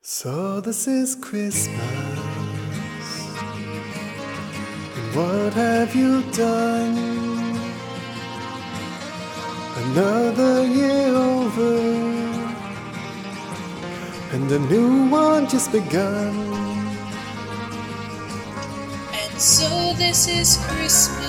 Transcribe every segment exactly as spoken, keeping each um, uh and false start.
So this is Christmas, and what have you done? Another year over, and a new one just begun. And so this is Christmas.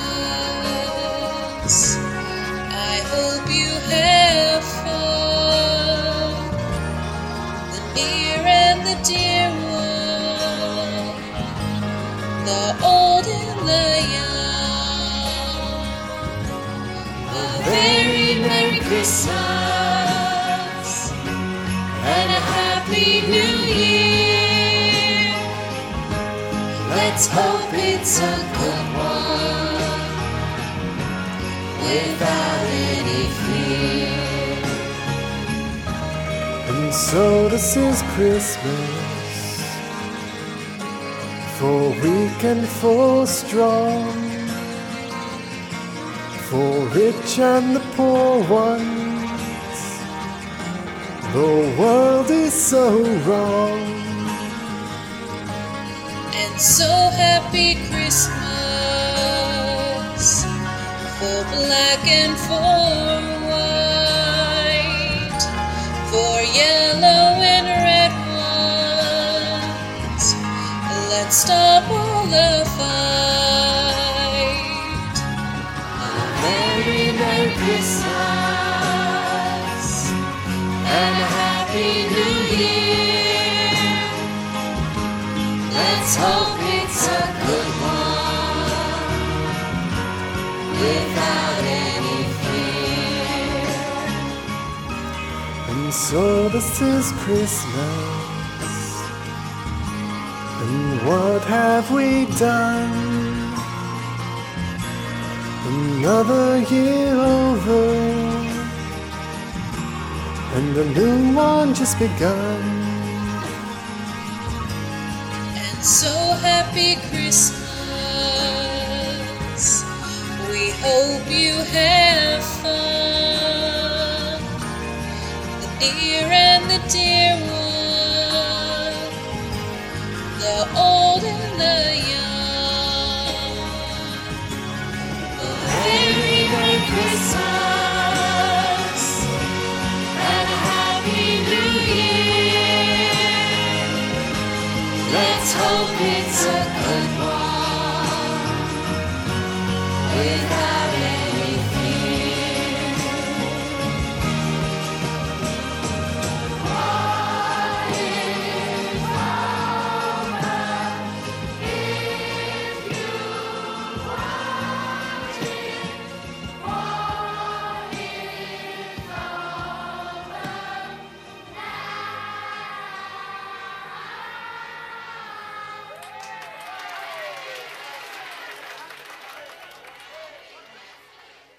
I hope you have fun, the near and the dear one, the old and the young. A very Merry Christmas and a Happy New Year. Let's hope it's a good one, without any fear. And so this is Christmas, for weak and for strong, for rich and the poor ones. The world is so wrong. And so happy Christmas for black and for white, for yellow and red ones. Let's stop all the fight. A very Merry Christmas and a Happy New Year. Let's hope it's a good one, without any fear. And so this is Christmas, and what have we done? Another year over, and a new one just begun. And so happy Christmas, we hope you have fun, the near and the dear one, the old and the young. A very Merry Christmas and a Happy New Year. Let's hope it's a good one, without